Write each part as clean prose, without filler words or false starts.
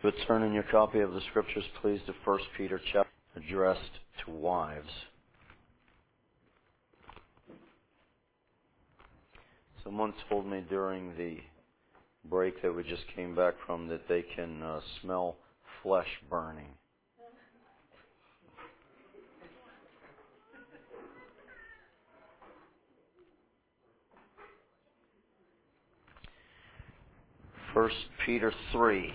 But turn in your copy of the Scriptures, please, to 1 Peter chapter addressed to wives. Someone told me during the break that we just came back from that they can smell flesh burning. First Peter 3.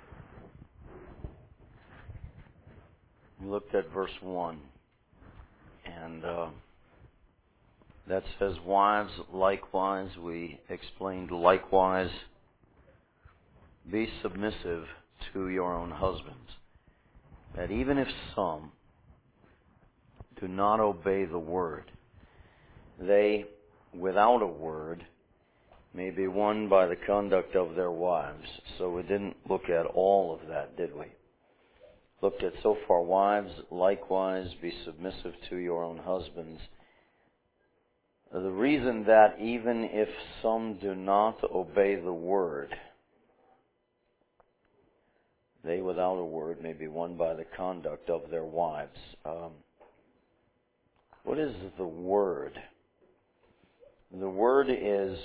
We looked at verse 1. And that says, wives, likewise, we explained, likewise, be submissive to your own husbands, that even if some do not obey the word, they, without a word, may be won by the conduct of their wives. So we didn't look at all of that, did we? Looked at so far, wives, likewise, be submissive to your own husbands. The reason that even if some do not obey the word, they without a word may be won by the conduct of their wives. What is the word? The word is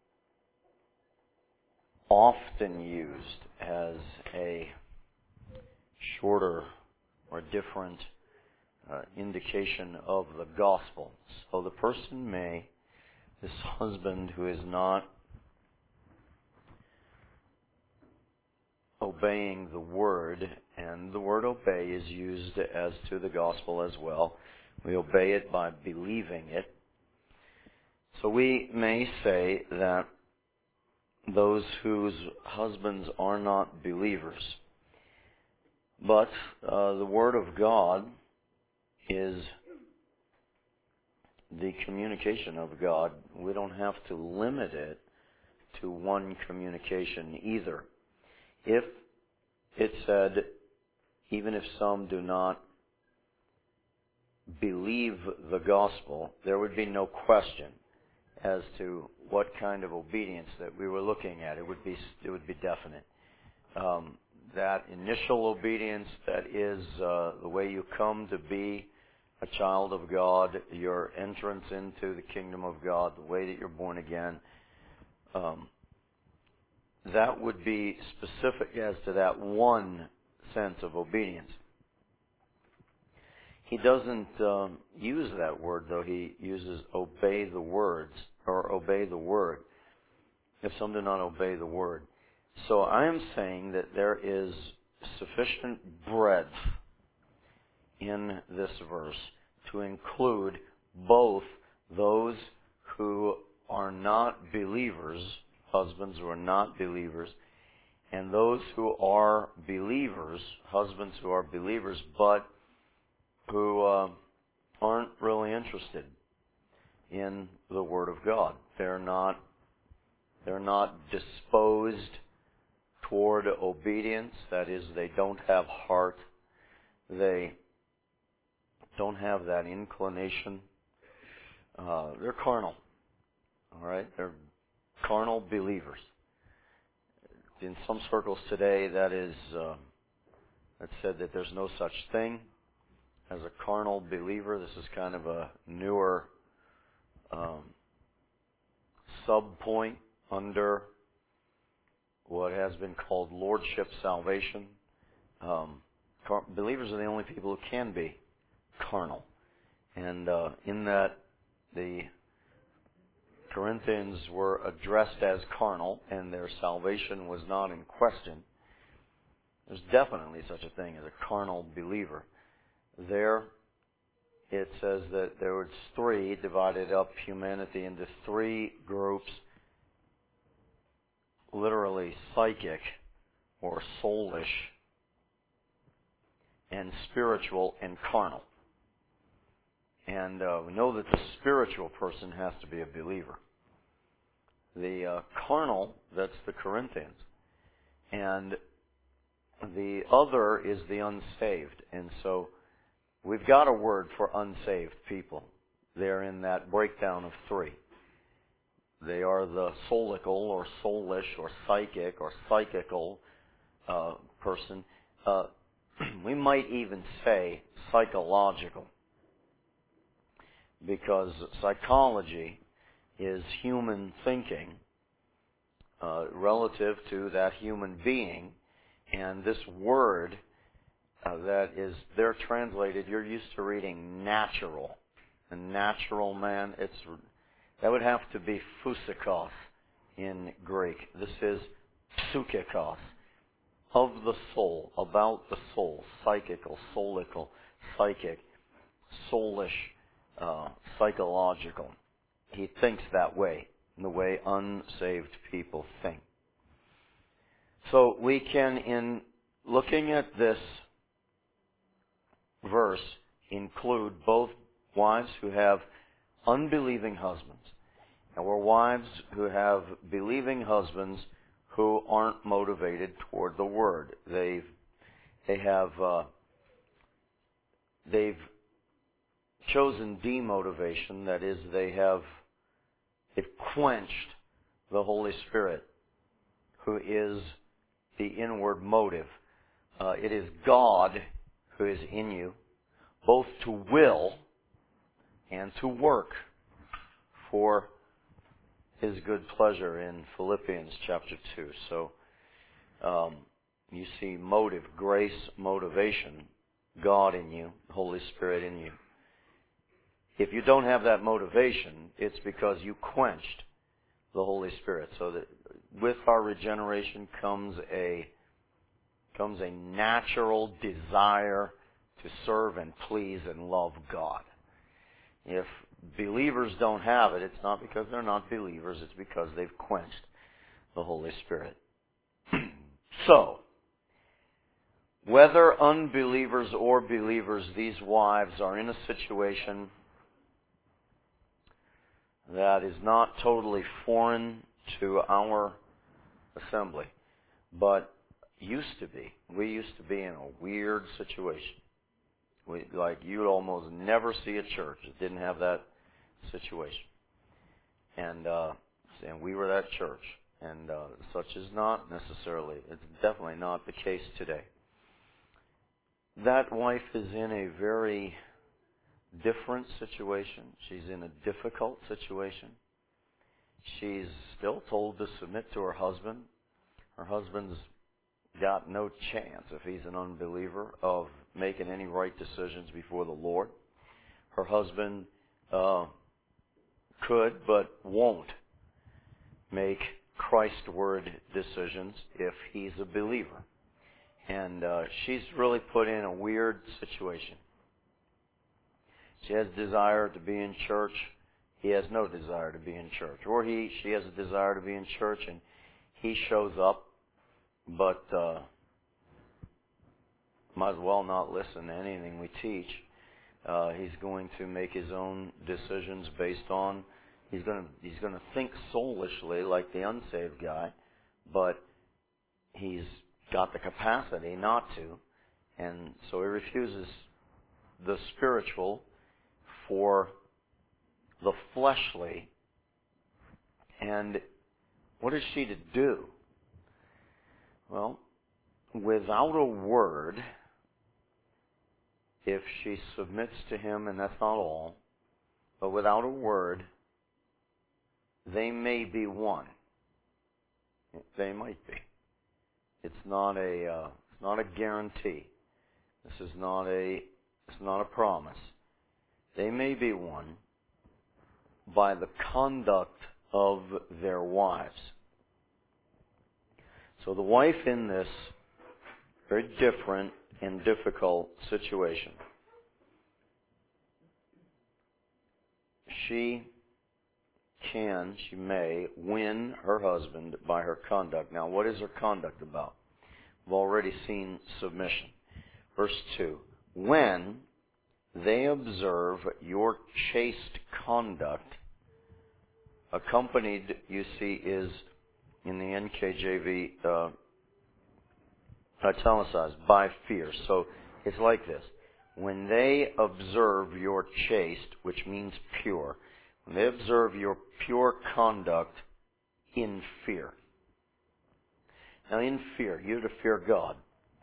often used as a shorter or different indication of the gospel. So the person may, this husband who is not obeying the word, and the word obey is used as to the gospel as well. We obey it by believing it. So we may say that those whose husbands are not believers, but the Word of God is the communication of God. We don't have to limit it to one communication either. If it said, even if some do not believe the gospel, there would be no question as to what kind of obedience that we were looking at. It would be definite. That initial obedience, that is the way you come to be a child of God, your entrance into the kingdom of God, the way that you're born again, that would be specific as to that one sense of obedience. He doesn't use that word, though. He uses obey the words, or obey the word, if some do not obey the word. So I am saying that there is sufficient breadth in this verse to include both those who are not believers, husbands who are not believers, and those who are believers, husbands who are believers, but who aren't really interested in the Word of God. They're not disposed toward obedience. That is, they don't have heart. They don't have that inclination. They're carnal. All right? They're carnal believers. In some circles today, that said that there's no such thing as a carnal believer. This is kind of a newer sub-point under what has been called lordship salvation. Believers are the only people who can be carnal. And in that the Corinthians were addressed as carnal and their salvation was not in question, there's definitely such a thing as a carnal believer. There it says that there was three, divided up humanity into three groups, literally psychic or soulish, and spiritual and carnal. And we know that the spiritual person has to be a believer. The carnal, that's the Corinthians. And the other is the unsaved. And so we've got a word for unsaved people. They're in that breakdown of three. They are the soulical or soulish or psychic or psychical person. We might even say psychological, because psychology is human thinking relative to that human being, and this word that is there translated, you're used to reading natural. A natural man, that would have to be physikos in Greek. This is psychikos, of the soul, about the soul, psychical, soulical, psychic, soulish, psychological. He thinks that way, the way unsaved people think. So we can, in looking at this verse, include both wives who have unbelieving husbands, or wives who have believing husbands who aren't motivated toward the Word. They've chosen demotivation. That is, they've quenched the Holy Spirit, who is the inward motive. It is God who is in you, both to will and to work for His good pleasure in Philippians chapter 2. So you see motive, grace, motivation, God in you, Holy Spirit in you. If you don't have that motivation, it's because you quenched the Holy Spirit. So that with our regeneration comes a natural desire to serve and please and love God. If believers don't have it, it's not because they're not believers, it's because they've quenched the Holy Spirit. So, whether unbelievers or believers, these wives are in a situation that is not totally foreign to our assembly, but used to be. We used to be in a weird situation. You'd almost never see a church that didn't have that situation. And we were that church. And such is not necessarily, it's definitely not the case today. That wife is in a very different situation. She's in a difficult situation. She's still told to submit to her husband. Her husband's got no chance, if he's an unbeliever, of making any right decisions before the Lord. Her husband could but won't make Christ-word decisions if he's a believer. And she's really put in a weird situation. She has desire to be in church. He has no desire to be in church. Or she has a desire to be in church and he shows up, but might as well not listen to anything we teach. He's going to make his own decisions based on, he's going to think soulishly like the unsaved guy, but he's got the capacity not to, and so he refuses the spiritual for the fleshly. And what is she to do? Well, without a word, if she submits to him, and that's not all, but without a word, they may be one. They might be. It's not a guarantee. This is not a promise. They may be one by the conduct of their wives. So the wife in this very different and difficult situation, she may win her husband by her conduct. Now, what is her conduct about? We've already seen submission. Verse 2, when they observe your chaste conduct, accompanied, you see, is in the NKJV italicized, by fear. So it's like this. When they observe your chaste, which means pure, when they observe your pure conduct in fear. Now in fear, you're to fear God.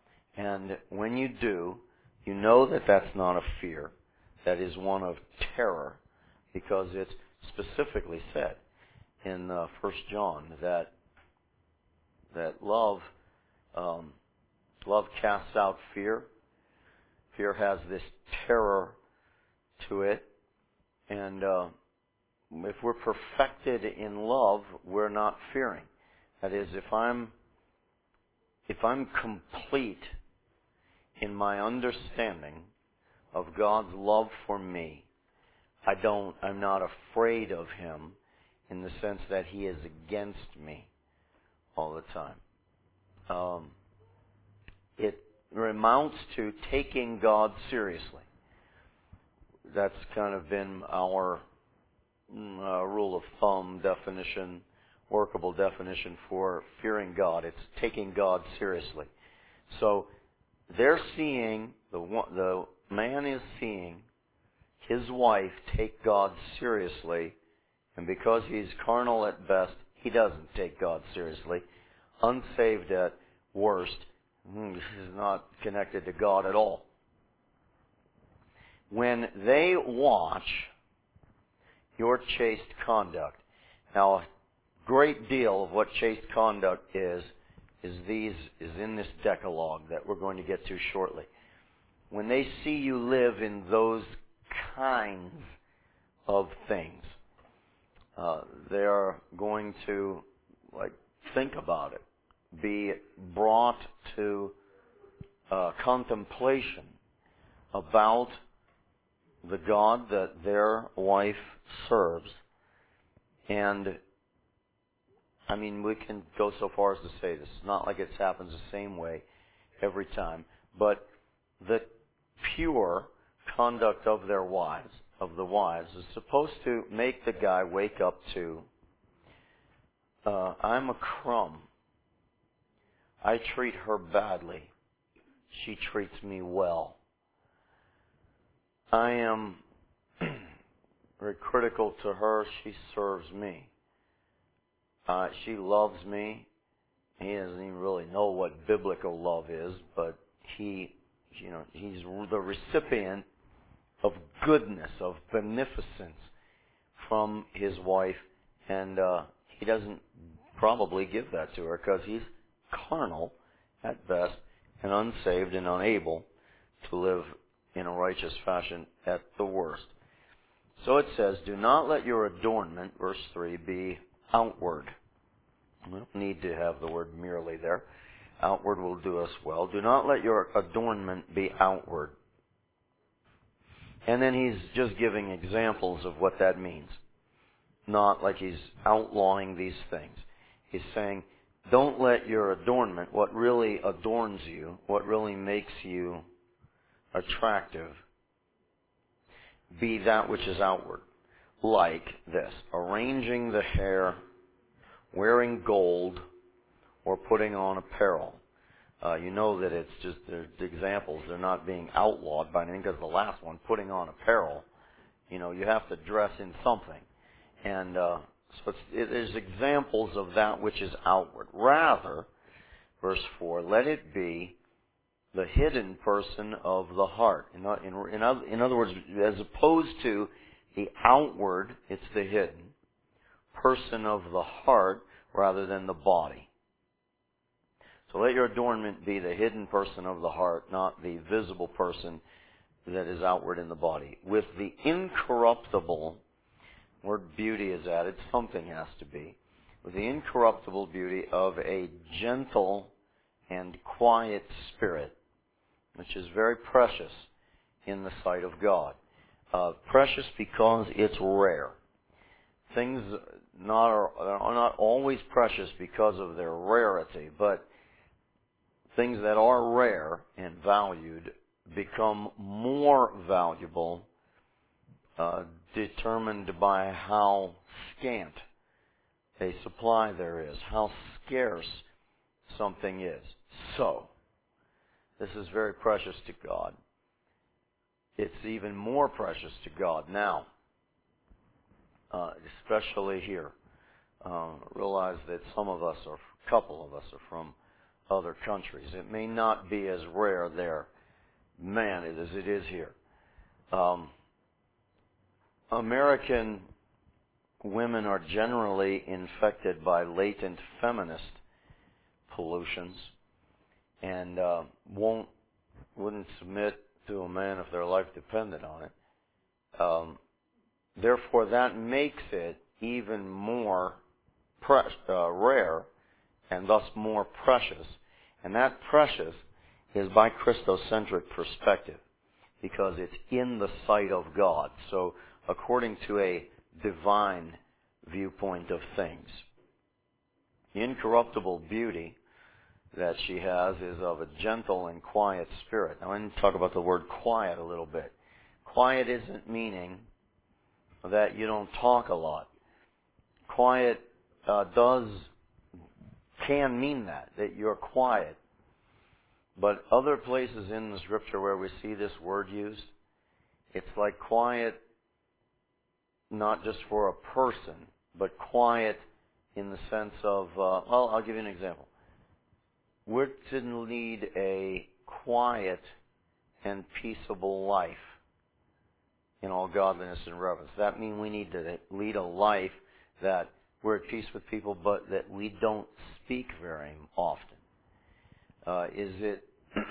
And when you do, you know that that's not a fear. That is one of terror, because it's specifically said in 1 John that love casts out fear. Fear has this terror to it, and if we're perfected in love, we're not fearing. That is, if I'm complete in my understanding of God's love for me, I'm not afraid of Him in the sense that He is against me all the time. It amounts to taking God seriously. That's kind of been our rule of thumb definition, workable definition for fearing God. It's taking God seriously. So they're seeing, the man is seeing his wife take God seriously, and because he's carnal at best, he doesn't take God seriously. Unsaved at worst, he's not connected to God at all. When they watch your chaste conduct, now a great deal of what chaste conduct is in this Decalogue that we're going to get to shortly. When they see you live in those kinds of things, they are going to think about it, be brought to contemplation about the God that their wife serves. And I mean, we can go so far as to say this. It's not like it happens the same way every time, but the pure conduct of the wives, is supposed to make the guy wake up to, I'm a crumb. I treat her badly. She treats me well. I am very critical to her. She serves me. She loves me. He doesn't even really know what biblical love is, but he's the recipient of goodness, of beneficence from his wife, and he doesn't probably give that to her because he's carnal at best and unsaved and unable to live in a righteous fashion at the worst. So it says, do not let your adornment, verse 3, be outward. We don't need to have the word merely there. Outward will do us well. Do not let your adornment be outward. And then he's just giving examples of what that means. Not like he's outlawing these things. He's saying, don't let your adornment, what really adorns you, what really makes you attractive, be that which is outward. Like this, arranging the hair, wearing gold, or putting on apparel. You know that it's just, the examples, they're not being outlawed by anything, because the last one, putting on apparel, you have to dress in something. And so there's examples of that which is outward. Rather, verse 4, let it be the hidden person of the heart. In other words, as opposed to the outward, it's the hidden person of the heart rather than the body. So let your adornment be the hidden person of the heart, not the visible person that is outward in the body. With the incorruptible, word beauty is added, something has to be, with the incorruptible beauty of a gentle and quiet spirit, which is very precious in the sight of God. Precious because it's rare. Things are not always precious because of their rarity, but things that are rare and valued become more valuable, determined by how scant a supply there is, how scarce something is. So, this is very precious to God. It's even more precious to God now, especially here. Realize that a couple of us are from other countries. It may not be as rare there, man, as it is here. American women are generally infected by latent feminist pollutions and wouldn't submit to a man if their life depended on it. Therefore, that makes it even more rare and thus more precious. And that precious is by Christocentric perspective because it's in the sight of God. So according to a divine viewpoint of things. The incorruptible beauty that she has is of a gentle and quiet spirit. Now, I'm going to talk about the word quiet a little bit. Quiet isn't meaning that you don't talk a lot. Quiet can mean that you're quiet. But other places in the Scripture where we see this word used, it's like quiet not just for a person, but quiet in the sense of, I'll give you an example. We're to lead a quiet and peaceable life in all godliness and reverence. That means we need to lead a life that we're at peace with people, but that we don't speak very often. Is it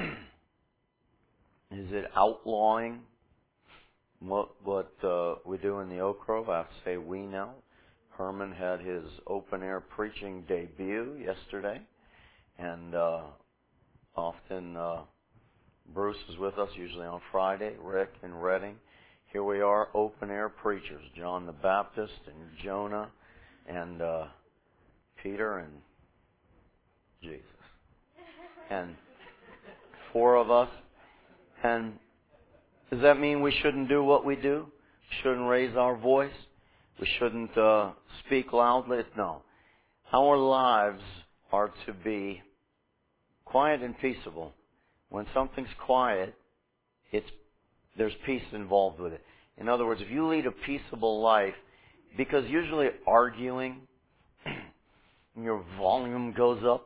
outlawing what we do in the Oak Grove? I have to say we now. Herman had his open-air preaching debut yesterday, and often Bruce is with us, usually on Friday, Rick in Reading. Here we are, open-air preachers, John the Baptist and Jonah and Peter and Jesus. And 4 of us. And does that mean we shouldn't do what we do? Shouldn't raise our voice? We shouldn't speak loudly? No. Our lives are to be quiet and peaceable. When something's quiet, there's peace involved with it. In other words, if you lead a peaceable life, because usually arguing, your volume goes up,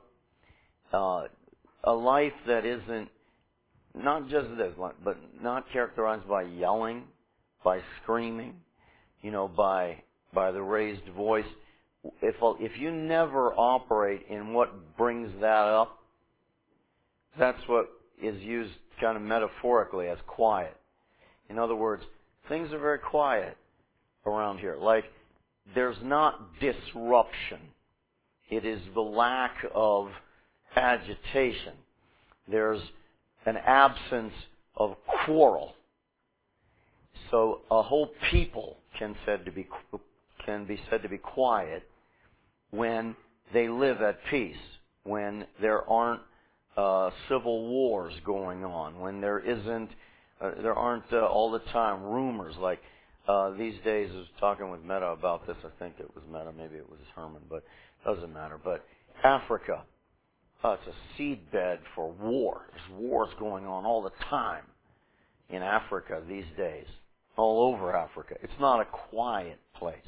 a life that isn't, not just this, but not characterized by yelling, by screaming, by the raised voice. If you never operate in what brings that up, that's what is used kind of metaphorically as quiet. In other words, things are very quiet around here. Like, there's not disruption. It is the lack of agitation. There's an absence of quarrel. So a whole people can be said to be quiet when they live at peace, when there aren't civil wars going on, when there aren't all the time rumors like these days. I was talking with Meta about this. I think it was Meta, maybe it was Herman, but it doesn't matter. But Africa, it's a seedbed for war. There's wars going on all the time in Africa these days, all over Africa. It's not a quiet place.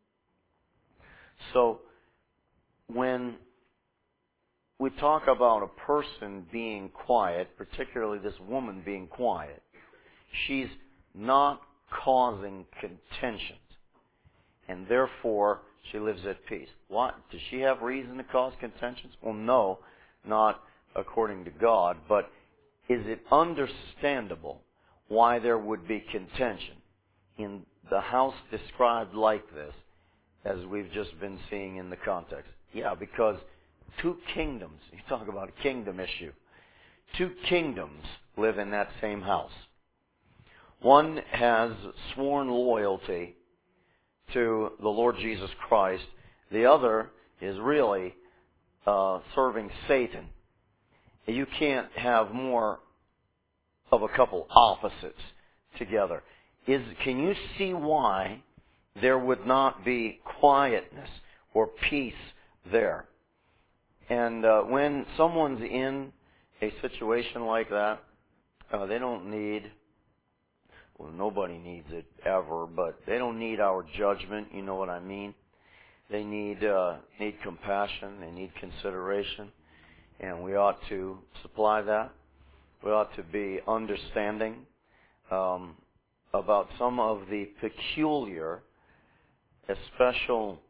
So when we talk about a person being quiet, particularly this woman being quiet, she's not causing contentions, and therefore she lives at peace. What? Does she have reason to cause contentions? Well, no, not according to God, but is it understandable why there would be contention in the house described like this, as we've just been seeing in the context? Yeah, because 2 kingdoms, you talk about a kingdom issue, 2 kingdoms live in that same house. One has sworn loyalty to the Lord Jesus Christ. The other is really serving Satan. You can't have more of a couple opposites together. Can you see why there would not be quietness or peace there? And when someone's in a situation like that, they don't need, well, nobody needs it ever, but they don't need our judgment, you know what I mean? They need compassion, they need consideration. and we ought to supply that. We ought to be understanding about some of the peculiar, special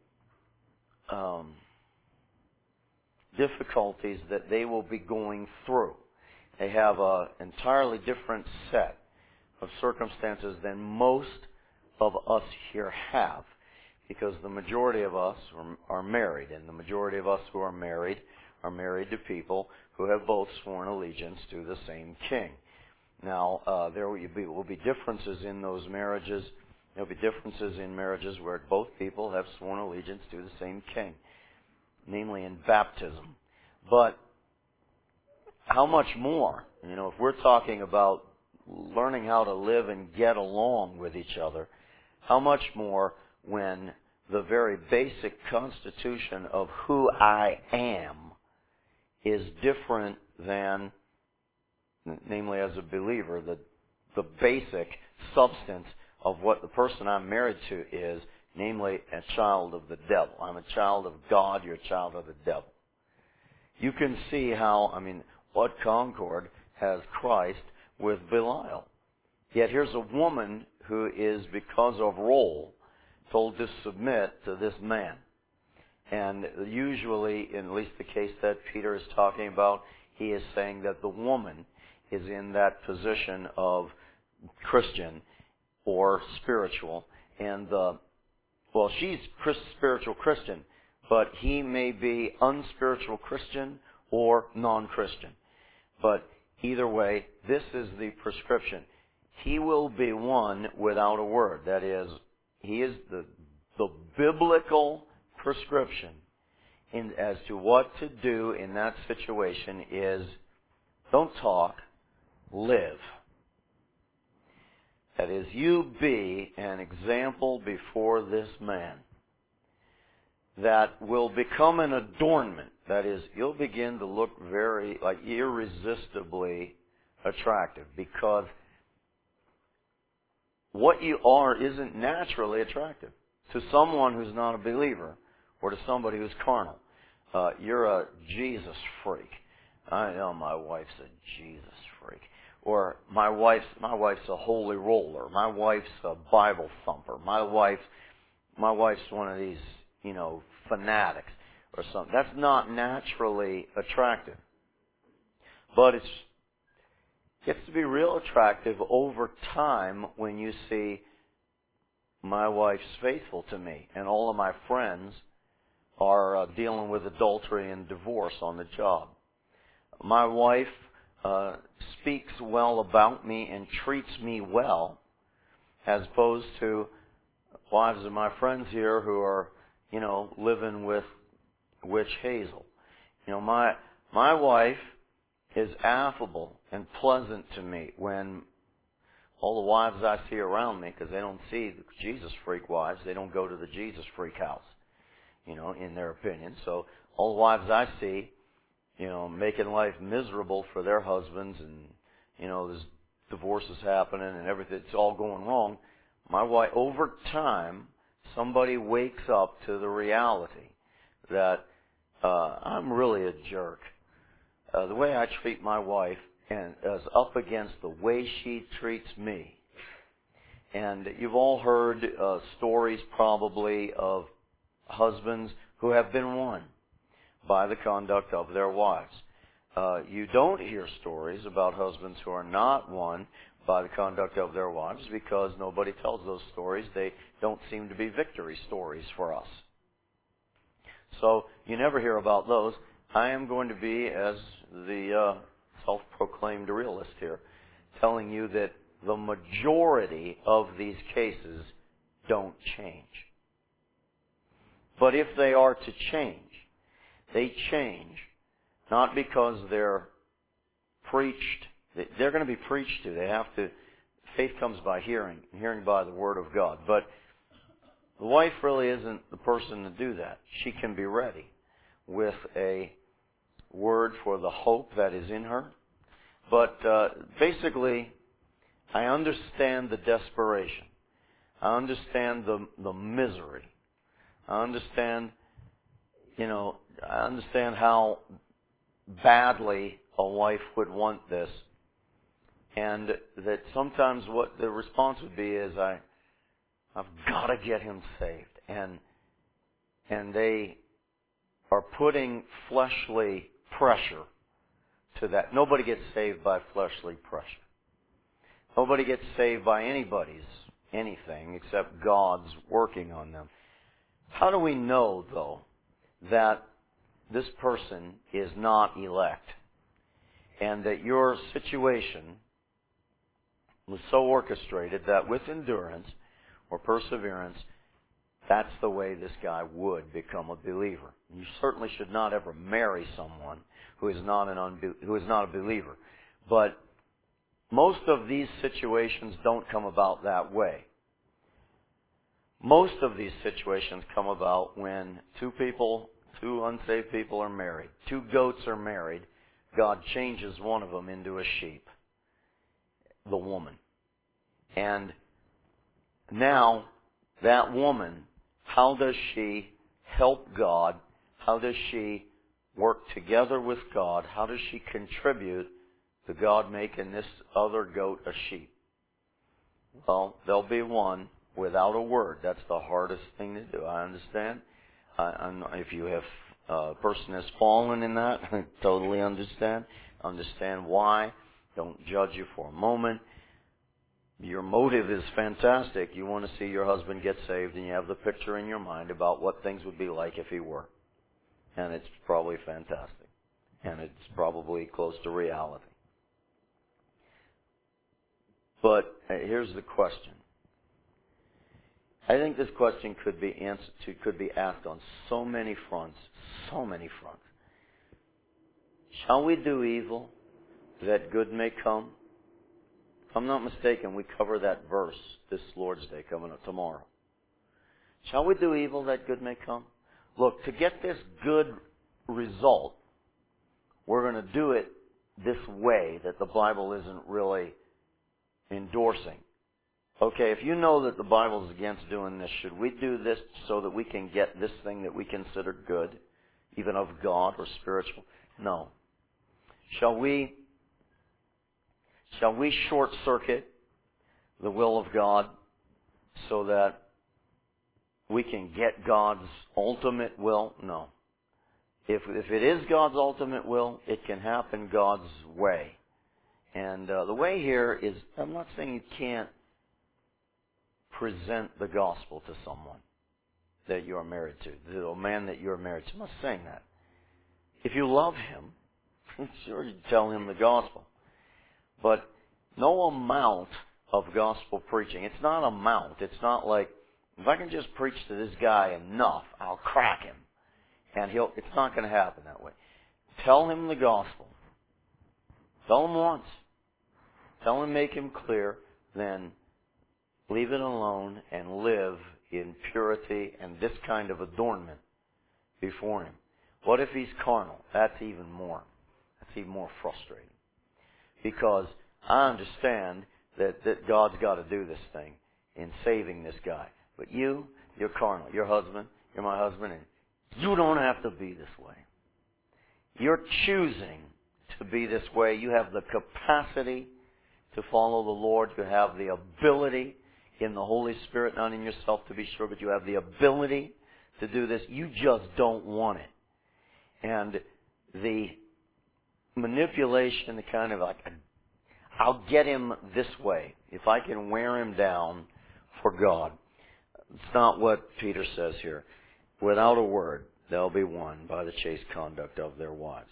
difficulties that they will be going through. They have an entirely different set of circumstances than most of us here have, because the majority of us are married, and the majority of us who are married to people who have both sworn allegiance to the same king. Now, there will be differences in those marriages. There will be differences in marriages where both people have sworn allegiance to the same king, namely in baptism. But how much more? If we're talking about learning how to live and get along with each other, how much more when the very basic constitution of who I am is different than, namely as a believer, the basic substance of what the person I'm married to is, namely a child of the devil. I'm a child of God, you're a child of the devil. You can see how, what concord has Christ with Belial? Yet here's a woman who is, because of role, told to submit to this man. And usually, in at least the case that Peter is talking about, he is saying that the woman is in that position of Christian or spiritual, and she's spiritual Christian, but he may be unspiritual Christian or non-Christian. But either way, this is the prescription. He will be one without a word. That is, he is the biblical prescription as to what to do in that situation is don't talk, live. That is, you be an example before this man that will become an adornment. That is, you'll begin to look very, irresistibly attractive, because what you are isn't naturally attractive to someone who's not a believer or to somebody who's carnal. You're a Jesus freak. I know my wife's a Jesus freak. Or my wife's a holy roller. My wife's a Bible thumper. My wife's one of these, fanatics or something. That's not naturally attractive. But it gets to be real attractive over time when you see my wife's faithful to me, and all of my friends are dealing with adultery and divorce on the job. My wife speaks well about me and treats me well, as opposed to wives of my friends here who are, living with witch hazel. My wife is affable and pleasant to me when all the wives I see around me, because they don't see the Jesus freak wives, they don't go to the Jesus freak house, in their opinion. So all the wives I see, making life miserable for their husbands, and, there's divorces happening and everything, it's all going wrong. My wife, over time, somebody wakes up to the reality that I'm really a jerk. The way I treat my wife and is up against the way she treats me. And you've all heard stories probably of husbands who have been won by the conduct of their wives. You don't hear stories about husbands who are not won by the conduct of their wives, because nobody tells those stories. They don't seem to be victory stories for us. So you never hear about those. I am going to be, as the self-proclaimed realist here, telling you that the majority of these cases don't change. But if they are to change, they change not because they're preached. They're going to be preached to. They have to. Faith comes by hearing, and hearing by the Word of God. But the wife really isn't the person to do that. She can be ready with a word for the hope that is in her. But basically, I understand the desperation. I understand the misery. I understand how badly a wife would want this, and that sometimes what the response would be is, I've got to get him saved, and they are putting fleshly pressure to that. Nobody gets saved by fleshly pressure. Nobody gets saved by anything except God's working on them. How do we know, though, that this person is not elect, and that your situation was so orchestrated that with endurance or perseverance, that's the way this guy would become a believer? You certainly should not ever marry someone who is not a believer. But most of these situations don't come about that way. Most of these situations come about when two unsaved people are married. Two goats are married. God changes one of them into a sheep, the woman. And now, that woman, how does she help God? How does she work together with God? How does she contribute to God making this other goat a sheep? Well, there'll be one without a word. That's the hardest thing to do. I understand. If you have a person has fallen in that, I totally understand. Understand why. Don't judge you for a moment. Your motive is fantastic. You want to see your husband get saved, and you have the picture in your mind about what things would be like if he were. And it's probably fantastic. And it's probably close to reality. But here's the question. I think this question could be asked on so many fronts. So many fronts. Shall we do evil that good may come? If I'm not mistaken, we cover that verse this Lord's Day coming up tomorrow. Shall we do evil that good may come? Look, to get this good result, we're going to do it this way that the Bible isn't really endorsing. Okay, if you know that the Bible is against doing this, should we do this so that we can get this thing that we consider good, even of God or spiritual? No. Shall we short circuit the will of God so that we can get God's ultimate will? No. If it is God's ultimate will, it can happen God's way. And the way here is, I'm not saying you can't present the gospel to someone that you are married to, the man that you are married to. I'm not saying that. If you love him, sure, you tell him the gospel. But no amount of gospel preaching. It's not amount. It's not like, if I can just preach to this guy enough, I'll crack him. And it's not going to happen that way. Tell him the gospel. Tell him once. Tell him, make him clear, then leave it alone and live in purity and this kind of adornment before him. What if he's carnal? That's even more frustrating. Because I understand that God's got to do this thing in saving this guy. But you're carnal. You're my husband, and you don't have to be this way. You're choosing to be this way. You have the capacity to follow the Lord. You have the ability in the Holy Spirit, not in yourself to be sure, but you have the ability to do this. You just don't want it. And the manipulation, the kind of like, I'll get him this way if I can wear him down for God. It's not what Peter says here. Without a word, they'll be won by the chaste conduct of their wives.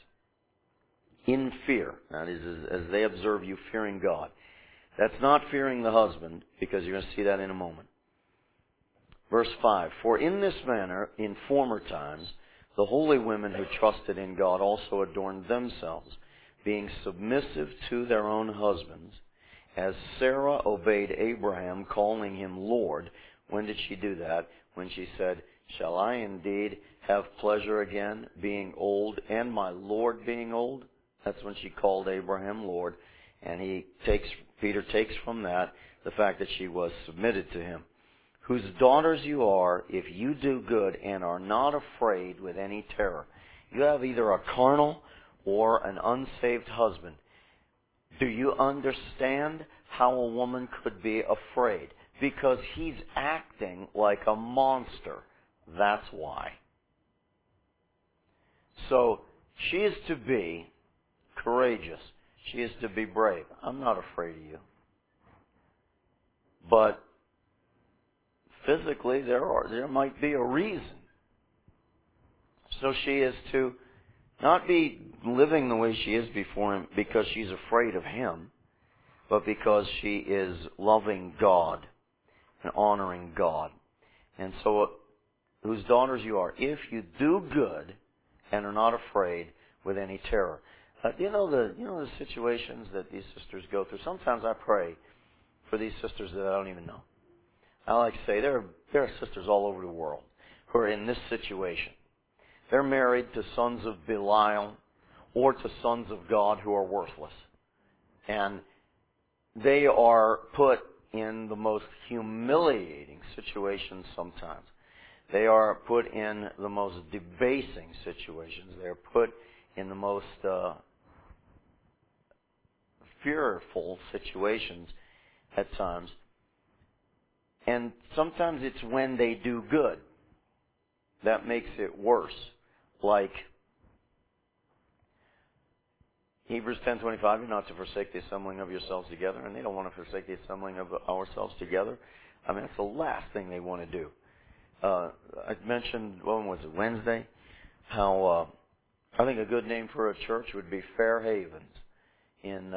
In fear, that is, as they observe you fearing God. That's not fearing the husband, because you're going to see that in a moment. Verse 5, for in this manner, in former times, the holy women who trusted in God also adorned themselves, being submissive to their own husbands, as Sarah obeyed Abraham, calling him Lord. When did she do that? When she said, shall I indeed have pleasure again, being old, and my Lord being old? That's when she called Abraham Lord. And Peter takes from that the fact that she was submitted to him. Whose daughters you are, if you do good and are not afraid with any terror. You have either a carnal or an unsaved husband, do you understand how a woman could be afraid? Because he's acting like a monster. That's why. So she is to be courageous. She is to be brave. I'm not afraid of you. But physically, there might be a reason. So she is to not be living the way she is before him because she's afraid of him, but because she is loving God and honoring God. And so, whose daughters you are, if you do good and are not afraid with any terror. You know the situations that these sisters go through. Sometimes I pray for these sisters that I don't even know. I like to say there are sisters all over the world who are in this situation. They're married to sons of Belial or to sons of God who are worthless. And they are put in the most humiliating situations sometimes. They are put in the most debasing situations. They are put in the most fearful situations at times. And sometimes it's when they do good that makes it worse. Like Hebrews 10:25, you're not to forsake the assembling of yourselves together, and they don't want to forsake the assembling of ourselves together. I mean, that's the last thing they want to do. I mentioned, when was it, Wednesday, how I think a good name for a church would be Fair Havens in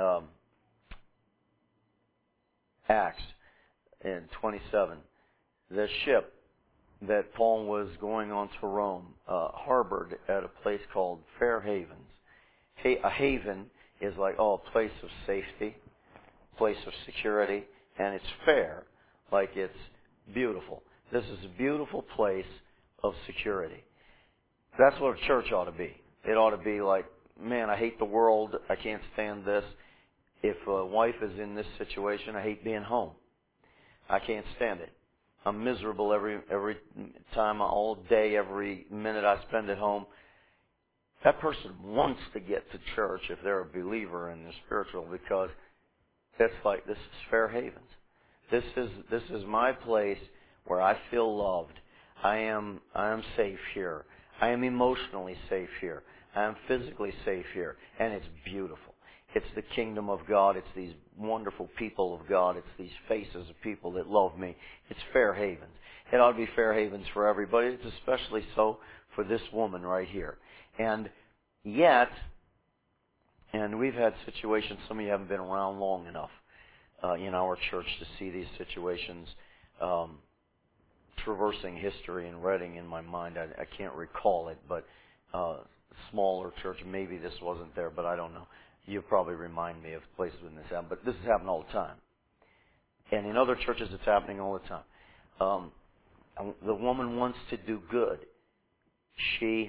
Acts in 27. The ship that Paul was going on to Rome harbored at a place called Fair Havens. A haven is like, a place of safety, place of security, and it's fair, like it's beautiful. This is a beautiful place of security. That's what a church ought to be. It ought to be like, man, I hate the world. I can't stand this. If a wife is in this situation, I hate being home. I can't stand it. I'm miserable every time, all day, every minute I spend at home. That person wants to get to church if they're a believer and they're spiritual, because it's like, this is Fair Havens. This is my place where I feel loved. I am safe here. I am emotionally safe here. I am physically safe here. And it's beautiful. It's the kingdom of God. It's these wonderful people of God. It's these faces of people that love me. It's Fair Havens. It ought to be Fair Havens for everybody. It's especially so for this woman right here. And yet, and we've had situations, some of you haven't been around long enough in our church to see these situations traversing history and Reading in my mind. I can't recall it, but smaller church, maybe this wasn't there, but I don't know. You probably remind me of places when this happened, but this has happened all the time. And in other churches, it's happening all the time. The woman wants to do good. She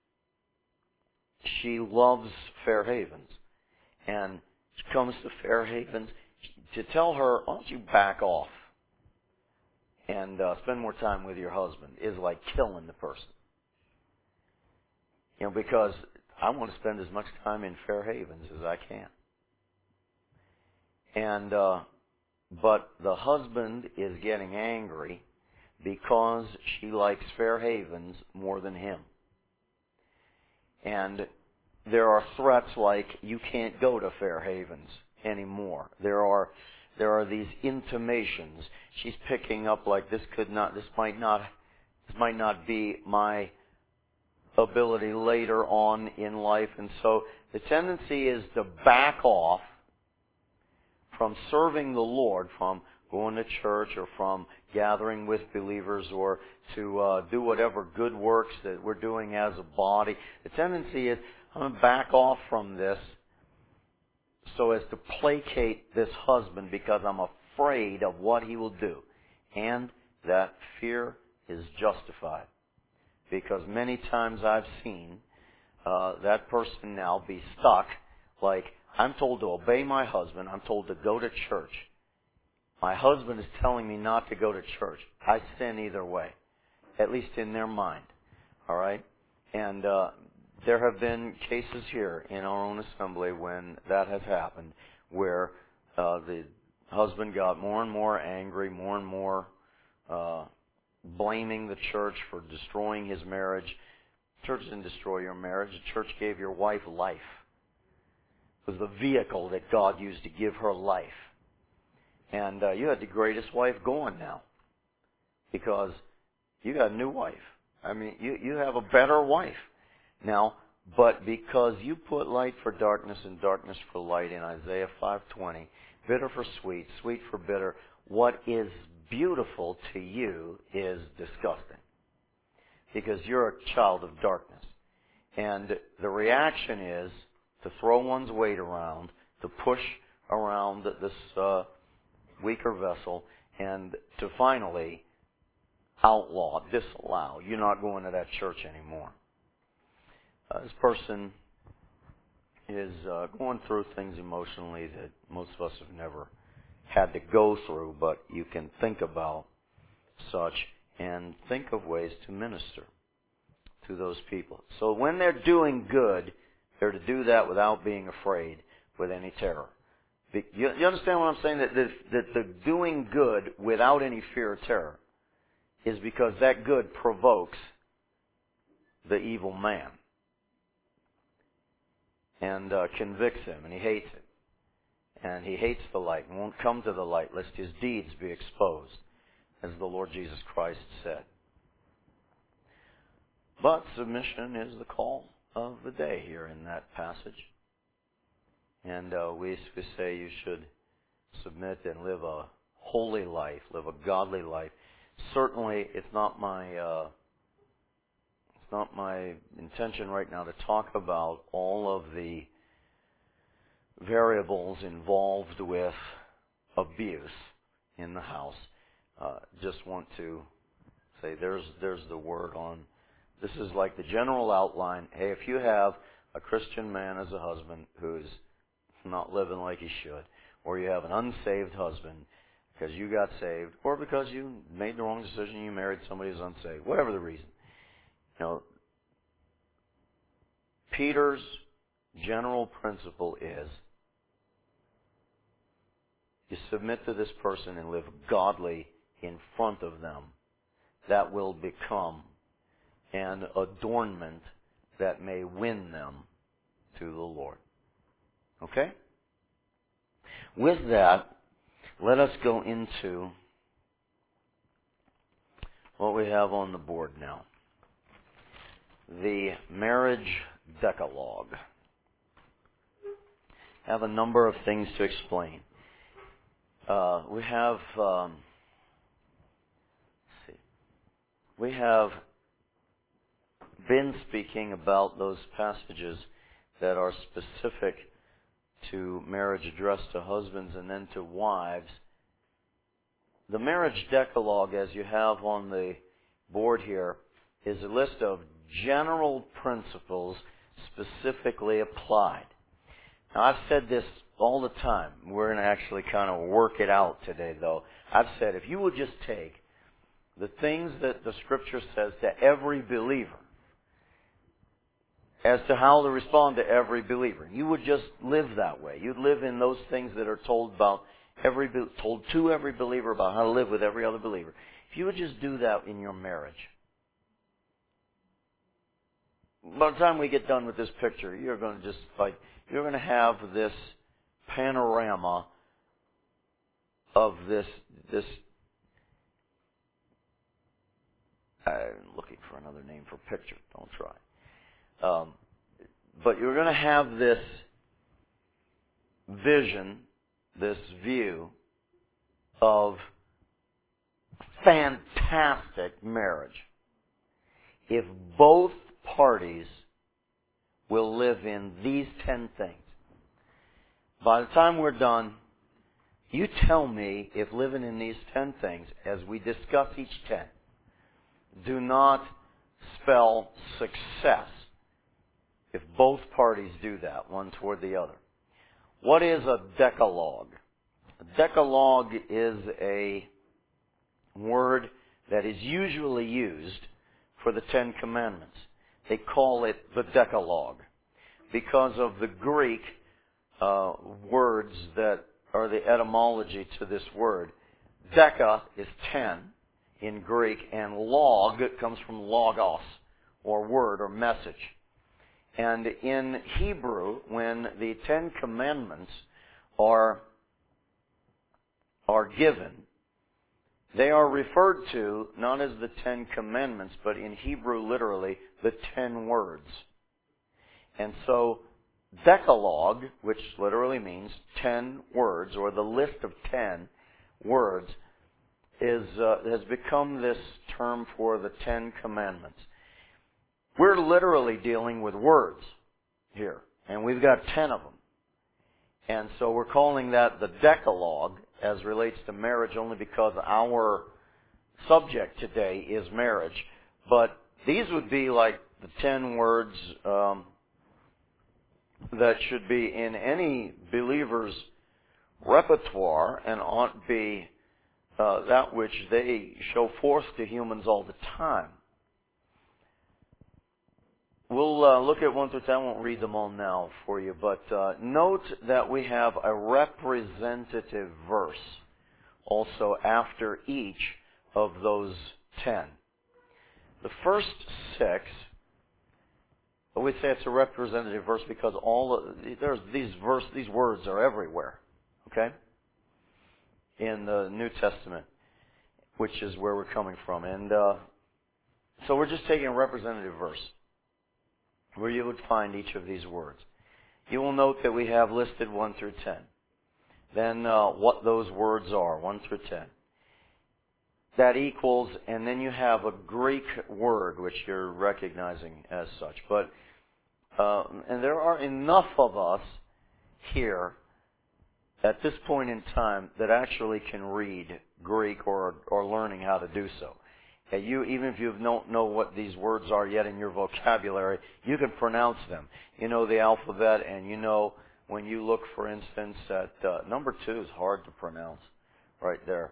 loves Fair Havens. And she comes to Fair Havens to tell her, why don't you back off and spend more time with your husband, is like killing the person. Because I want to spend as much time in Fair Havens as I can. And but the husband is getting angry because she likes Fair Havens more than him. And there are threats like, you can't go to Fair Havens anymore. There are these intimations. She's picking up like, this might not be my ability later on in life. And so the tendency is to back off from serving the Lord, from going to church or from gathering with believers or to do whatever good works that we're doing as a body. The tendency is, I'm going to back off from this so as to placate this husband because I'm afraid of what he will do. And that fear is justified. Because many times I've seen that person now be stuck like, I'm told to obey my husband. I'm told to go to church. My husband is telling me not to go to church. I sin either way, at least in their mind. All right? And there have been cases here in our own assembly when that has happened, where the husband got more and more angry, more and more blaming the church for destroying his marriage. The church didn't destroy your marriage. The church gave your wife life. It was the vehicle that God used to give her life. And you had the greatest wife going now, because you got a new wife. I mean, you have a better wife now, but because you put light for darkness and darkness for light in Isaiah 5:20, bitter for sweet, sweet for bitter, what is beautiful to you is disgusting, because you're a child of darkness. And the reaction is to throw one's weight around, to push around this weaker vessel, and to finally outlaw, disallow. You're not going to that church anymore. This person is going through things emotionally that most of us have never had to go through, but you can think about such and think of ways to minister to those people. So when they're doing good, they're to do that without being afraid with any terror. You understand what I'm saying? That the doing good without any fear or terror is because that good provokes the evil man and convicts him, and he hates it. And he hates the light and won't come to the light lest his deeds be exposed, as the Lord Jesus Christ said. But submission is the call of the day here in that passage. And we say you should submit and live a holy life, live a godly life. Certainly, it's not my intention right now to talk about all of the variables involved with abuse in the house. Just want to say there's the word on. This is like the general outline. Hey, if you have a Christian man as a husband who's not living like he should, or you have an unsaved husband because you got saved, or because you made the wrong decision, you married somebody who's unsaved, whatever the reason, Peter's general principle is you submit to this person and live godly in front of them. That will become an adornment that may win them to the Lord. Okay? With that, let us go into what we have on the board now. The marriage decalogue. I have a number of things to explain. We have been speaking about those passages that are specific to marriage addressed to husbands and then to wives. The marriage decalogue, as you have on the board here, is a list of general principles specifically applied. Now, I've said this all the time. We're going to actually kind of work it out today, though. I've said if you would just take the things that the Scripture says to every believer as to how to respond to every believer, you would just live that way. You'd live in those things that are told to every believer about how to live with every other believer. If you would just do that in your marriage, by the time we get done with this picture, you're going to have this panorama of this. I'm looking for another name for picture. Don't try. But you're going to have this vision, this view of fantastic marriage if both parties will live in these 10 things. By the time we're done, you tell me if living in these 10 things, as we discuss each 10, do not spell success if both parties do that, one toward the other. What is a decalogue? A decalogue is a word that is usually used for the 10 Commandments. they call it the Decalogue because of the Greek words that are the etymology to this word. Deca is 10 in Greek, and log comes from logos, or word or message. And in Hebrew, when the Ten Commandments are given, they are referred to not as the Ten Commandments, but in Hebrew literally, the 10 words. And so, Decalogue, which literally means 10 words, or the list of 10 words, has become this term for the Ten Commandments. We're literally dealing with words here, and we've got 10 of them. And so we're calling that the Decalogue as relates to marriage only because our subject today is marriage. But these would be like the 10 words that should be in any believer's repertoire and ought to be that which they show forth to humans all the time. We'll look at 1 through 10. I won't read them all now for you, but note that we have a representative verse also after each of those 10. The first 6, we say it's a representative verse because these words are everywhere, okay, in the New Testament, which is where we're coming from. And so we're just taking a representative verse where you would find each of these words. You will note that we have listed 1 through 10. Then what those words are, 1 through 10. That equals, and then you have a Greek word, which you're recognizing as such. But and there are enough of us here at this point in time that actually can read Greek or learning how to do so. Even if you don't know what these words are yet in your vocabulary, you can pronounce them. You know the alphabet, and you know when you look, for instance, at number 2 is hard to pronounce right there.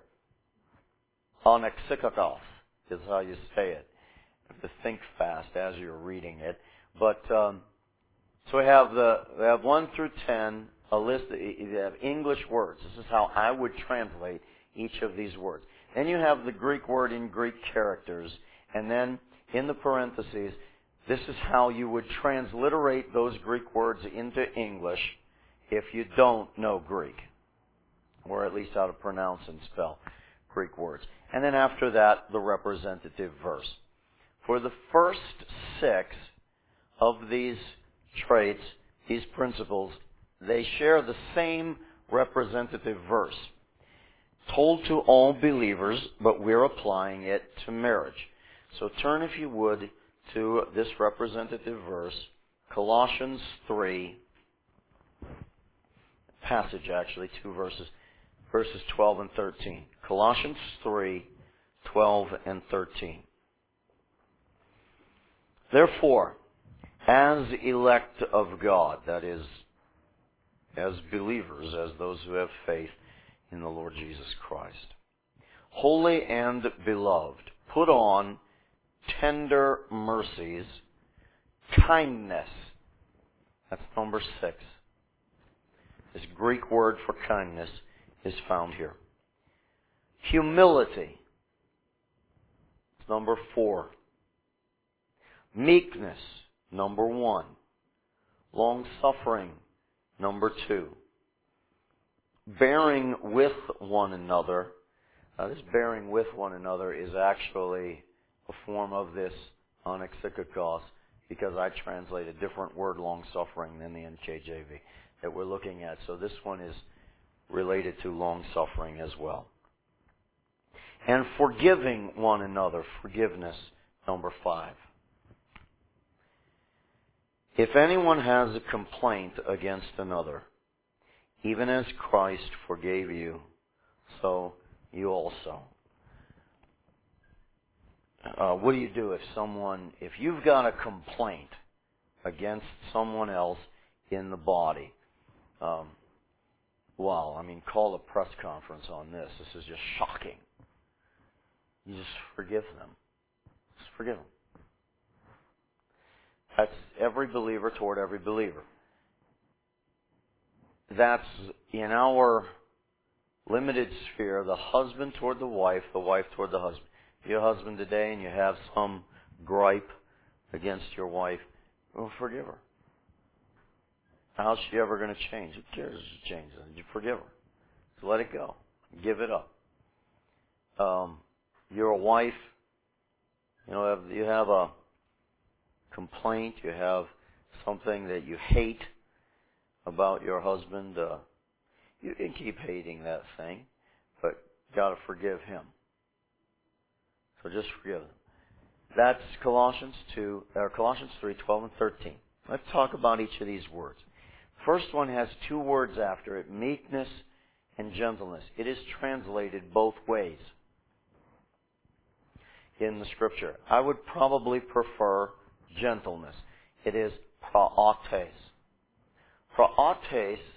Onexikakos is how you say it. You have to think fast as you're reading it. But so we have 1 through 10, a list. You have English words. This is how I would translate each of these words. Then you have the Greek word in Greek characters, and then in the parentheses, this is how you would transliterate those Greek words into English if you don't know Greek, or at least how to pronounce and spell Greek words. And then after that, the representative verse. For the first 6 of these traits, these principles, they share the same representative verse, told to all believers, but we're applying it to marriage. So turn, if you would, to this representative verse, Colossians 3, passage actually, 2 verses 12 and 13. Colossians 3, 12 and 13. Therefore, as elect of God, that is, as believers, as those who have faith in the Lord Jesus Christ, holy and beloved, put on tender mercies, kindness. That's number 6. This Greek word for kindness is found here. Humility. It's number 4. Meekness. Number 1. Long-suffering. Number 2. Bearing with one another. This bearing with one another is actually a form of this onexikakos, because I translate a different word, long-suffering, than the NKJV that we're looking at. So this one is related to long-suffering as well. And forgiving one another. Forgiveness, number 5. If anyone has a complaint against another, even as Christ forgave you, so you also. What do you do if you've got a complaint against someone else in the body? Call a press conference on this. This is just shocking. You just forgive them. Just forgive them. That's every believer toward every believer. That's in our limited sphere, the husband toward the wife toward the husband. If you're a husband today and you have some gripe against your wife, well, forgive her. How's she ever going to change? Who cares if she changes? You forgive her. So let it go. Give it up. You're a wife. You have a complaint. You have something that you hate about your husband. You can keep hating that thing, but you got to forgive him. So just forgive him. That's Colossians 3:12 and 13. Let's talk about each of these words. First one has two words after it, meekness and gentleness. It is translated both ways in the Scripture. I would probably prefer gentleness. It is praotes. Praotes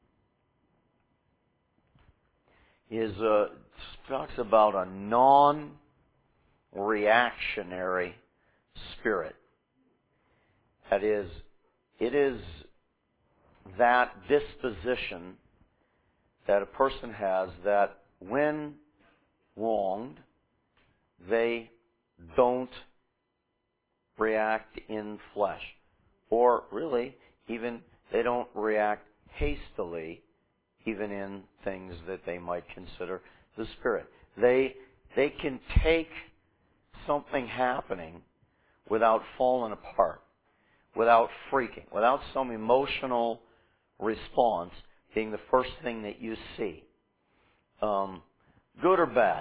talks about a non-reactionary spirit. That is, it is that disposition that a person has that when wronged, they don't react in flesh. Or really, even they don't react hastily, even in things that they might consider the spirit. They can take something happening without falling apart, without freaking, without some emotional response being the first thing that you see. Good or bad.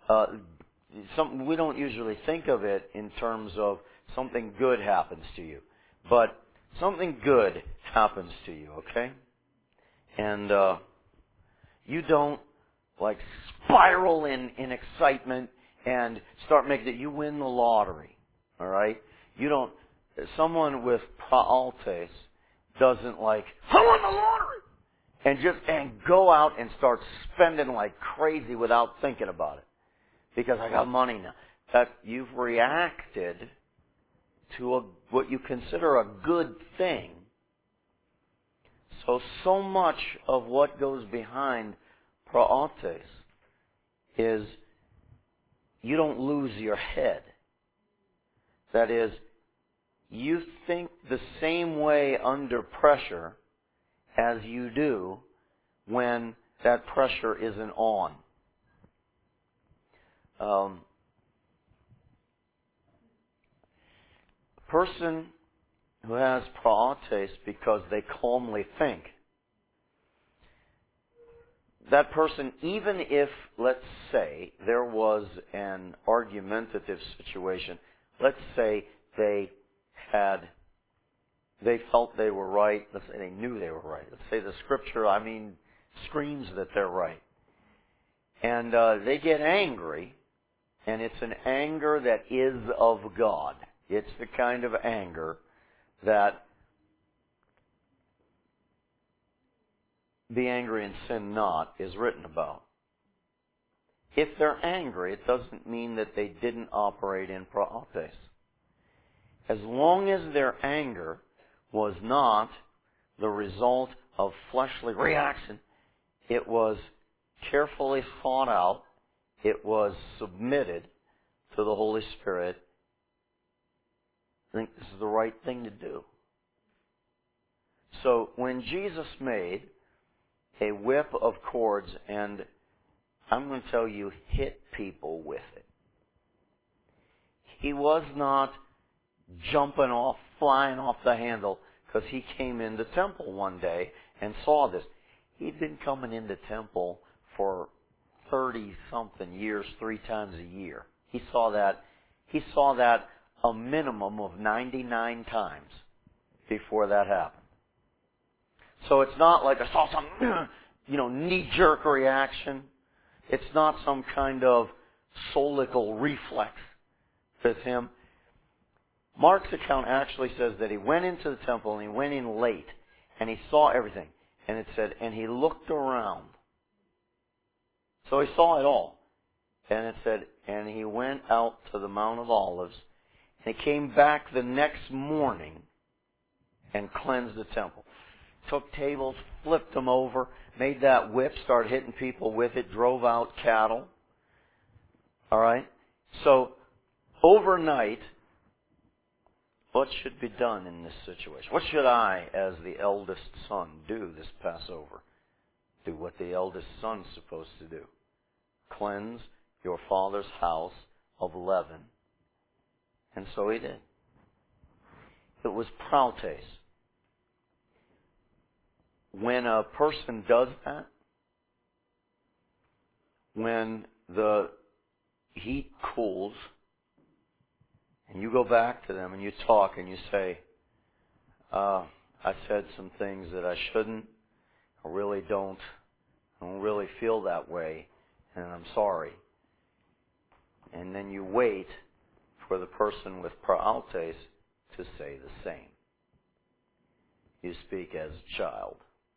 We don't usually think of it in terms of something good happens to you. But something good happens to you, okay? And you don't spiral in excitement and start making it. You win the lottery, all right? You don't. Someone with praotes doesn't I won the lottery, and go out and start spending like crazy without thinking about it because I got money now. That you've reacted to what you consider a good thing. So much of what goes behind praotes is you don't lose your head. That is, you think the same way under pressure as you do when that pressure isn't on. A person who has praotes because they calmly think, that person, even if, let's say, there was an argumentative situation, let's say they felt they were right, let's say they knew they were right, let's say the Scripture, screams that they're right. And they get angry, and it's an anger that is of God. It's the kind of anger that "be angry and sin not" is written about. If they're angry, it doesn't mean that they didn't operate in praotes. As long as their anger was not the result of fleshly reaction, it was carefully thought out, it was submitted to the Holy Spirit. I think this is the right thing to do. So when Jesus made a whip of cords, and I'm going to tell you, hit people with it, he was not jumping off, flying off the handle, because he came into temple one day and saw this. He'd been coming into temple for 30-something years, 3 times a year. He saw that a minimum of 99 times before that happened. So it's not like I saw some, knee-jerk reaction. It's not some kind of solical reflex with him. Mark's account actually says that he went into the temple and he went in late and he saw everything. And it said, and he looked around. So he saw it all. And it said, and he went out to the Mount of Olives They came back the next morning and cleansed the temple. Took tables, flipped them over, made that whip, started hitting people with it, drove out cattle. All right? So, overnight, what should be done in this situation? What should I, as the eldest son, do this Passover? Do what the eldest son's supposed to do. Cleanse your father's house of leaven. And so he did. It was prautes. When a person does that, when the heat cools, and you go back to them and you talk and you say, I said some things that I shouldn't. I don't really feel that way, and I'm sorry. And then you wait for the person with prautes to say the same. You speak as a child.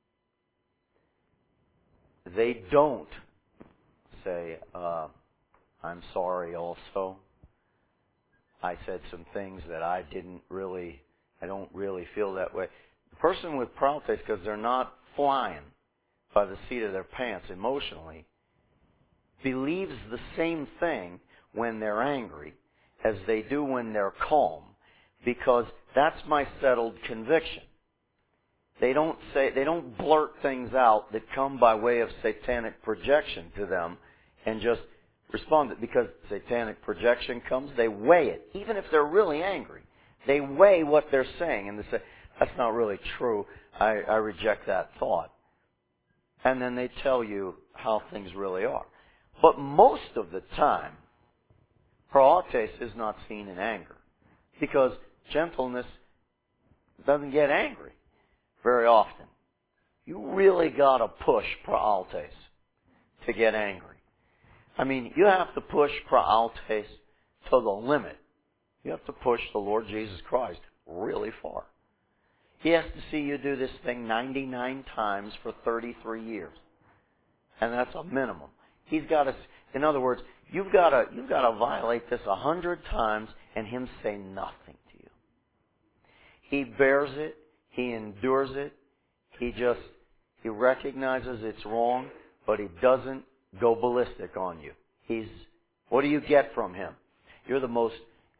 They don't say, I'm sorry also. I said some things that I don't really feel that way. The person with prautes, because they're not flying by the seat of their pants emotionally, believes the same thing when they're angry as they do when they're calm, because that's my settled conviction. They don't blurt things out that come by way of satanic projection to them and just respond. Because satanic projection comes, they weigh it. Even if they're really angry, they weigh what they're saying and they say, that's not really true. I reject that thought. And then they tell you how things really are. But most of the time, prautes is not seen in anger, because gentleness doesn't get angry very often. You really got to push prautes to get angry. I mean, you have to push prautes to the limit. You have to push the Lord Jesus Christ really far. He has to see you do this thing 99 times for 33 years. And that's a minimum. He's got to, in other words, you've got to violate this 100 times and him say nothing to you. He bears it. He endures it. He recognizes it's wrong, but he doesn't go ballistic on you. What do you get from him? You're the most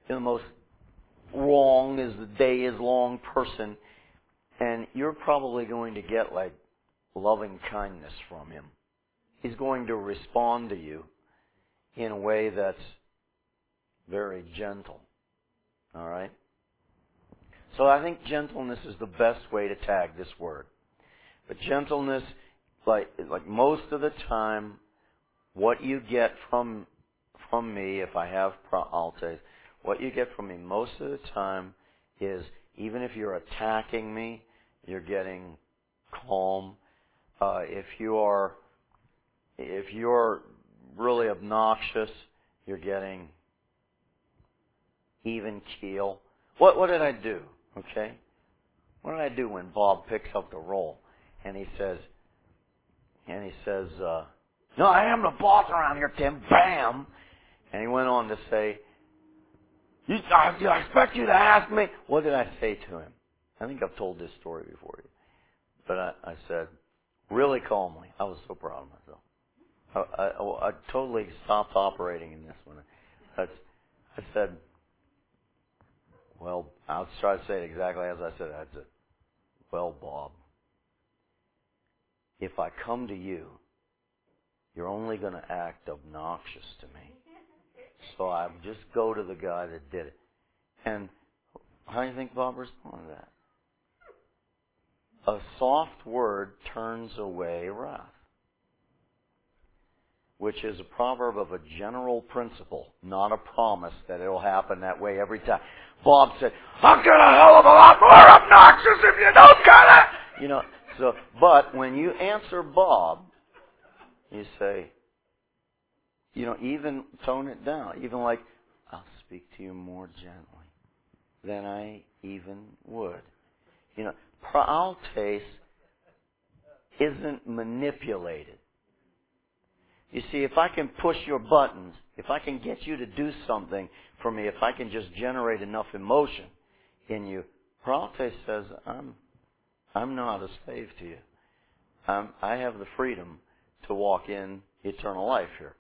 wrong as the day is long person, and you're probably going to get like loving kindness from him. He's going to respond to you in a way that's very gentle. All right? So I think gentleness is the best way to tag this word. But gentleness, like most of the time, what you get from me, if I have prautes, what you get from me most of the time is, even if you're attacking me, you're getting calm. If you're really obnoxious, you're getting even keel. What did I do? Okay? What did I do when Bob picks up the roll and he says, no, I am the boss around here, Tim. Bam! And he went on to say, I expect you to ask me. What did I say to him? I think I've told this story before. But I said, really calmly, I was so proud of myself. I totally stopped operating in this one. I said, well, I'll try to say it exactly as I said it. I said, well, Bob, if I come to you, you're only going to act obnoxious to me. So I just go to the guy that did it. And how do you think Bob responded to that? A soft word turns away wrath, which is a proverb of a general principle, not a promise that it'll happen that way every time. Bob said, I'll get a hell of a lot more obnoxious if you don't get it! But when you answer Bob, you say, even tone it down. Even like, I'll speak to you more gently than I even would. Prautes isn't manipulated. You see, if I can push your buttons, if I can get you to do something for me, if I can just generate enough emotion in you, Pralte says, I'm not a slave to you. I have the freedom to walk in eternal life here.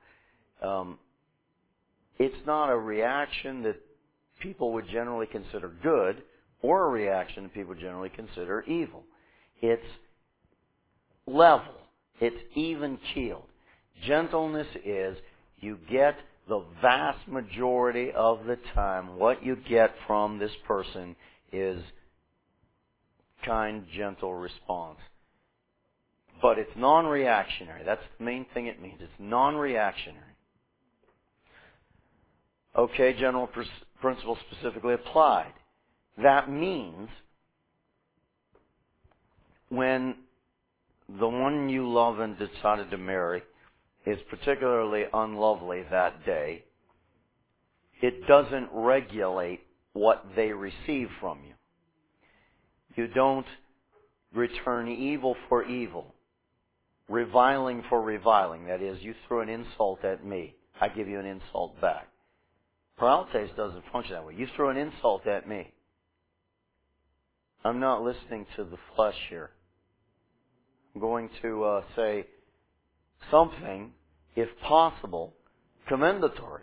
It's not a reaction that people would generally consider good, or a reaction that people generally consider evil. It's level. It's even-keeled. Gentleness is you get the vast majority of the time what you get from this person is kind, gentle response. But it's non-reactionary. That's the main thing it means. It's non-reactionary. Okay, general principle specifically applied. That means when the one you love and decided to marry is particularly unlovely that day, it doesn't regulate what they receive from you. You don't return evil for evil, reviling for reviling. That is, you threw an insult at me, I give you an insult back. Paraltes doesn't function that way. You throw an insult at me, I'm not listening to the flesh here. I'm going to say something, if possible, commendatory.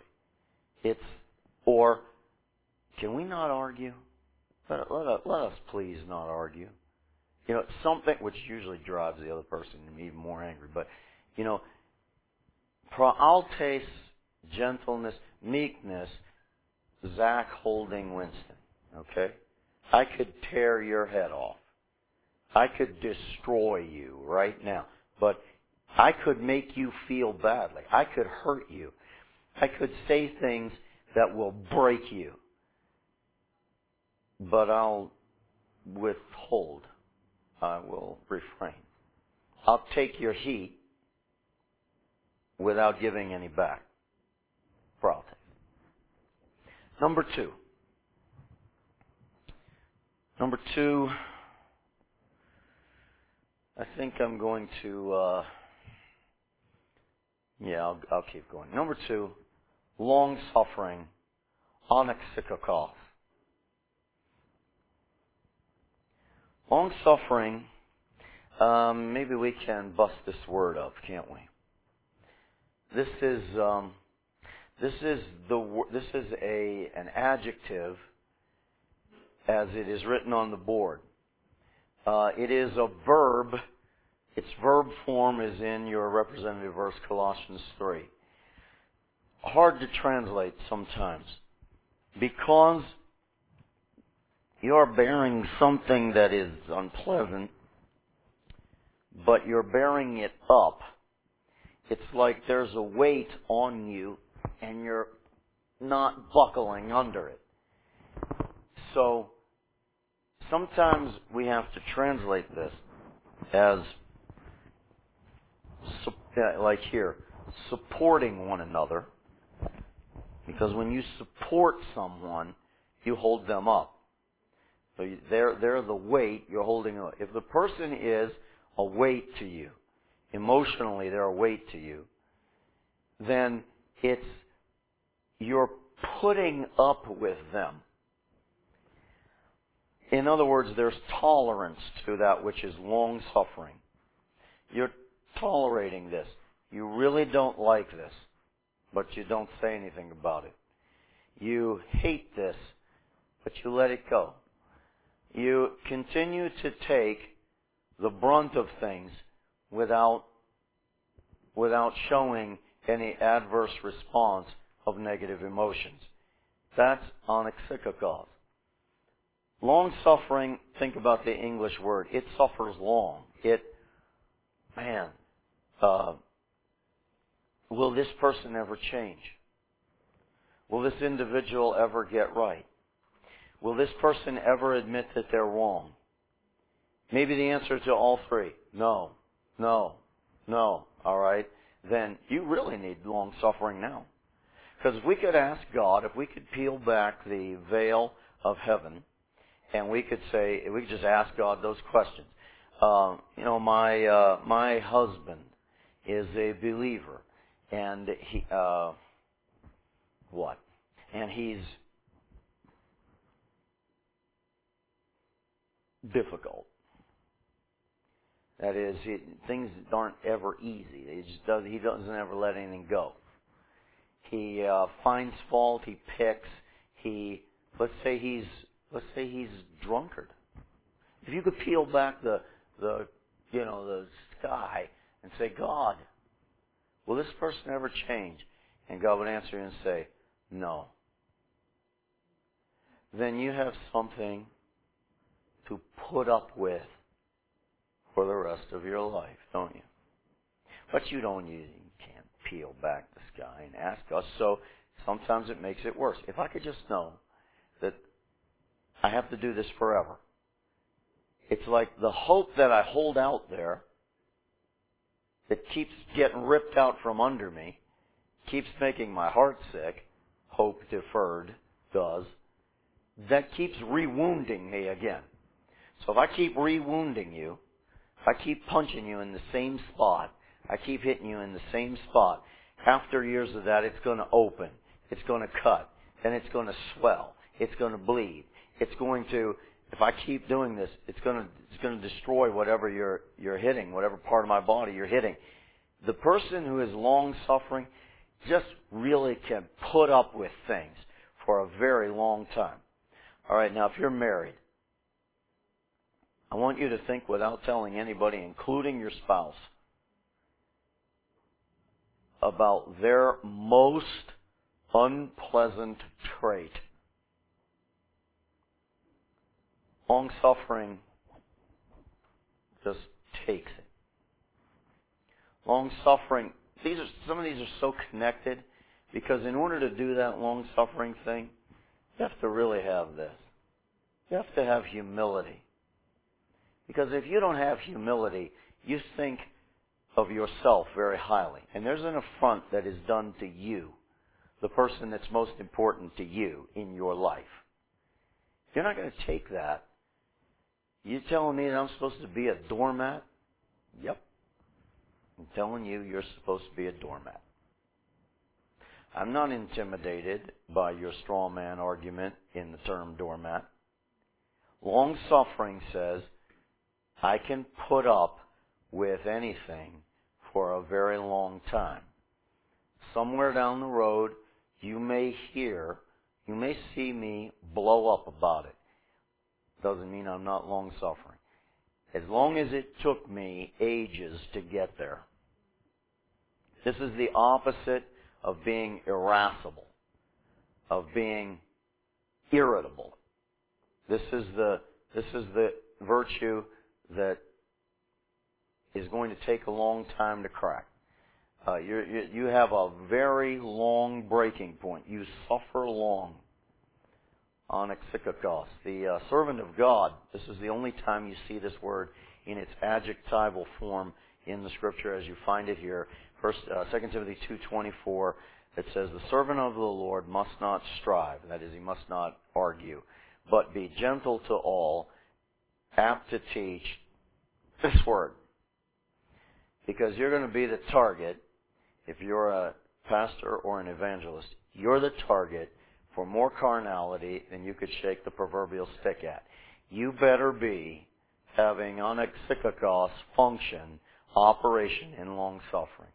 Or can we not argue? Let us please not argue. You know, something which usually drives the other person even more angry. But, you know, Praaltes, gentleness, meekness, Zach holding Winston. Okay? I could tear your head off. I could destroy you right now. But I could make you feel badly. I could hurt you. I could say things that will break you. But I'll withhold. I will refrain. I'll take your heat without giving any back. Pralte. Number two, I think I'm going to, I'll keep going. Number two, long-suffering, onexikakos. Long-suffering, maybe we can bust this word up, can't we? This is an adjective as it is written on the board. It is a verb. Its verb form is in your representative verse, Colossians 3. Hard to translate sometimes because you're bearing something that is unpleasant, but you're bearing it up. It's like there's a weight on you and you're not buckling under it. So sometimes we have to translate this as, like here, supporting one another. Because when you support someone, you hold them up. So they're the weight you're holding up. If the person is a weight to you, emotionally they're a weight to you, then you're putting up with them. In other words, there's tolerance to that which is long-suffering. You're tolerating this. You really don't like this, but you don't say anything about it. You hate this, but you let it go. You continue to take the brunt of things without showing any adverse response of negative emotions. That's onexikakos. Long-suffering, think about the English word. It suffers long. Will this person ever change? Will this individual ever get right? Will this person ever admit that they're wrong? Maybe the answer to all three. No. All right. Then you really need long-suffering now. Because if we could ask God, if we could peel back the veil of heaven, and we could just ask God those questions. My husband is a believer, and what? And he's difficult. That is, things aren't ever easy. He doesn't ever let anything go. He finds fault. He picks. Let's say he's drunkard. If you could peel back the sky and say, God, will this person ever change? And God would answer you and say, no. Then you have something to put up with for the rest of your life, don't you? But you can't peel back the sky and ask us, so sometimes it makes it worse. If I could just know that I have to do this forever. It's like the hope that I hold out there that keeps getting ripped out from under me, keeps making my heart sick, hope deferred does, that keeps re-wounding me again. So if I keep re-wounding you, if I keep punching you in the same spot, I keep hitting you in the same spot, after years of that, it's going to open. It's going to cut. Then it's going to swell. It's going to bleed. It's going to, if I keep doing this, it's going to destroy whatever you're hitting, whatever part of my body you're hitting. The person who is long-suffering just really can put up with things for a very long time. All right, now if you're married, I want you to think without telling anybody, including your spouse, about their most unpleasant trait. Long-suffering just takes it. Long-suffering, some of these are so connected, because in order to do that long-suffering thing, you have to really have this. You have to have humility. Because if you don't have humility, you think of yourself very highly. And there's an affront that is done to you, the person that's most important to you in your life. You're not going to take that. You telling me that I'm supposed to be a doormat? Yep. I'm telling you, you're supposed to be a doormat. I'm not intimidated by your straw man argument in the term doormat. Long-suffering says, I can put up with anything for a very long time. Somewhere down the road, you may see me blow up about it. Doesn't mean I'm not long-suffering. As long as it took me ages to get there. This is the opposite of being irascible, of being irritable. This is the virtue that is going to take a long time to crack. You have a very long breaking point. You suffer long. Onexikakos, the servant of God. This is the only time you see this word in its adjectival form in the Scripture as you find it here. 2 Timothy 2:24, it says, the servant of the Lord must not strive, that is, he must not argue, but be gentle to all, apt to teach. This word. Because you're going to be the target, if you're a pastor or an evangelist, you're the target for more carnality than you could shake the proverbial stick at. You better be having onexikakos function, operation in long-suffering.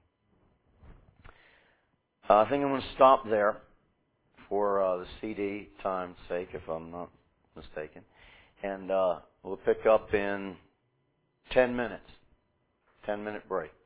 I think I'm going to stop there for the CD time's sake, if I'm not mistaken. And we'll pick up in 10 minutes. 10-minute break.